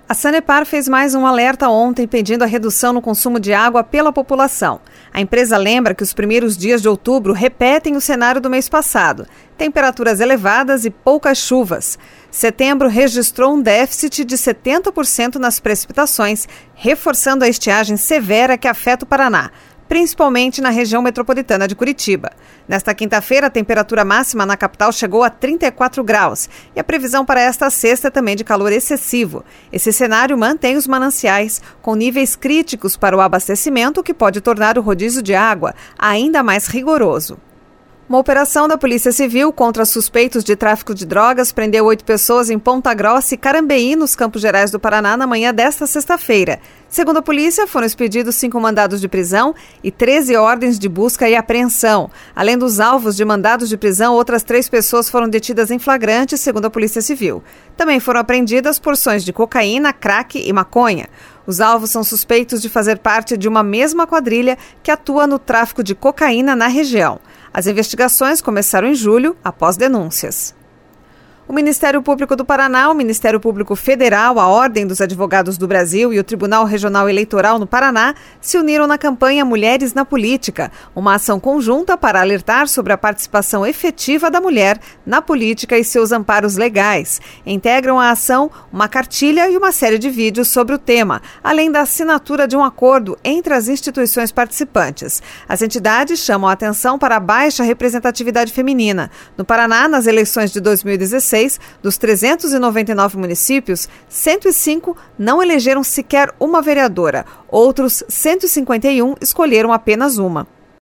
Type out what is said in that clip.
A Sanepar fez mais um alerta ontem pedindo a redução no consumo de água pela população. A empresa lembra que os primeiros dias de outubro repetem o cenário do mês passado. Temperaturas elevadas e poucas chuvas. Setembro registrou um déficit de 70% nas precipitações, reforçando a estiagem severa que afeta o Paraná, principalmente na região metropolitana de Curitiba. Nesta quinta-feira, a temperatura máxima na capital chegou a 34 graus e a previsão para esta sexta é também de calor excessivo. Esse cenário mantém os mananciais com níveis críticos para o abastecimento, o que pode tornar o rodízio de água ainda mais rigoroso. Uma operação da Polícia Civil contra suspeitos de tráfico de drogas prendeu 8 pessoas em Ponta Grossa e Carambeí, nos Campos Gerais do Paraná, na manhã desta sexta-feira. Segundo a polícia, foram expedidos 5 mandados de prisão e 13 ordens de busca e apreensão. Além dos alvos de mandados de prisão, outras 3 pessoas foram detidas em flagrante, segundo a Polícia Civil. Também foram apreendidas porções de cocaína, crack e maconha. Os alvos são suspeitos de fazer parte de uma mesma quadrilha que atua no tráfico de cocaína na região. As investigações começaram em julho, após denúncias. O Ministério Público do Paraná, o Ministério Público Federal, a Ordem dos Advogados do Brasil e o Tribunal Regional Eleitoral no Paraná se uniram na campanha Mulheres na Política, uma ação conjunta para alertar sobre a participação efetiva da mulher na política e seus amparos legais. Integram a ação uma cartilha e uma série de vídeos sobre o tema, além da assinatura de um acordo entre as instituições participantes. As entidades chamam a atenção para a baixa representatividade feminina. No Paraná, nas eleições de 2016, dos 399 municípios, 105 não elegeram sequer uma vereadora. Outros 151 escolheram apenas uma.